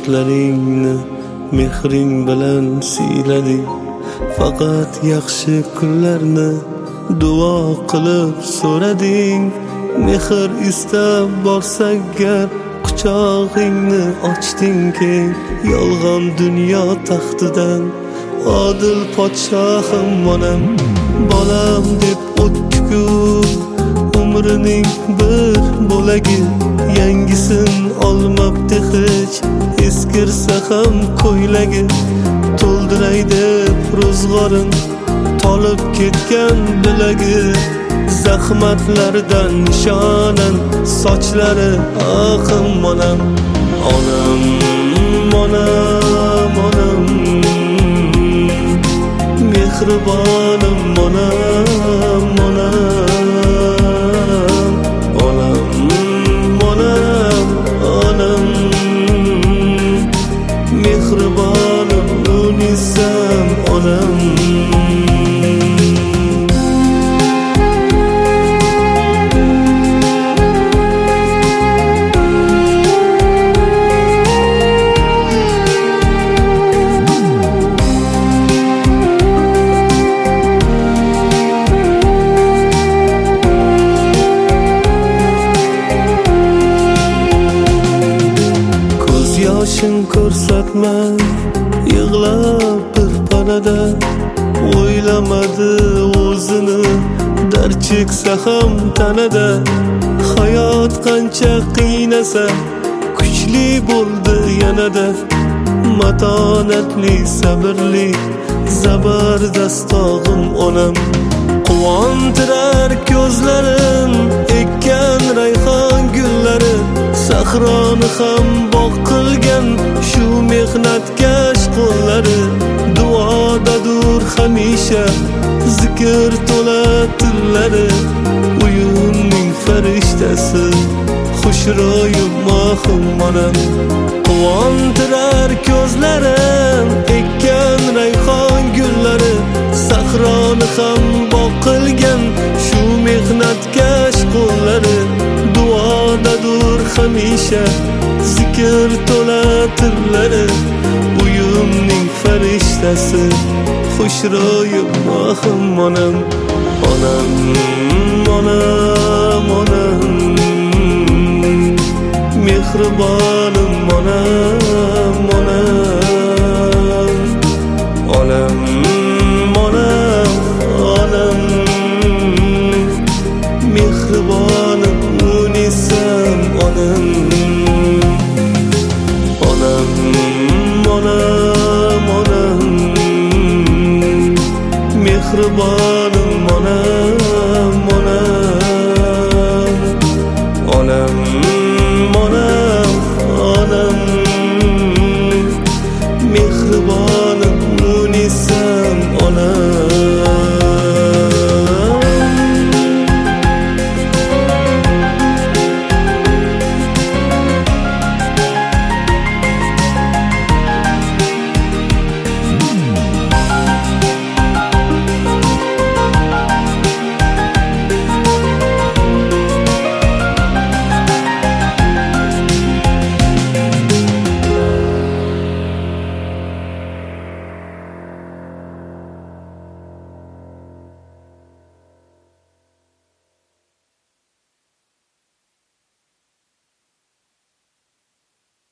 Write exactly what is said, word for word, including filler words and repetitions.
farzandlaringni mehring bilan siylading. Faqat yaxshi kunlarni duo qilib so'rading. Mehr istab borsak gar quchog'ingni ochding keng. Yolg'on dunyo taxtidan odil podshohim onam. Bolam deb o'tdi-ku umrining bir bo'lagi, yangisin olmabdi hech eskirsa ham ko'ylagi. To'ldiray deb ro'zg'orin tolib ketgan bilagi, zahmatlardan nishonan sochlari oqim onam. Onam, onam, onam, mehribonim onam, onam, onam, onam, onam, mehribonim unisam onam. Yoshing ko'rsatma yig'lab bir panada, o'ylamadi o'zini dard cheksa ham tanada. Hayot qancha qiynasa kuchli bo'ldi yanada. Matonatli sabrli zabardast tog'im onam. Quvontirar ko'zlarim ekkan rayhon gullari, sahroni ham bog' qilgan shu mehnatkash qo'llari. Duodadur hamisha zikr to'la tillari, uyimning farishtasi xushro'yi mohim onam. Quvontirar ko'zlarim ekkan rayhon gullari, sahroni ham bog' qilgan shu mehnatkash qo'llari. Duodadur hamisha zikr to'la tillari, uyimning farishtasi xushro'yi mohim onam. Onam, onam, onam, mehribonim onam, onam, onam, onam, onam, mehribonim unisam onam. Onam, onam, onam, mehribonim onam, onam, onam, onam, onam, mehribonim unisam onam.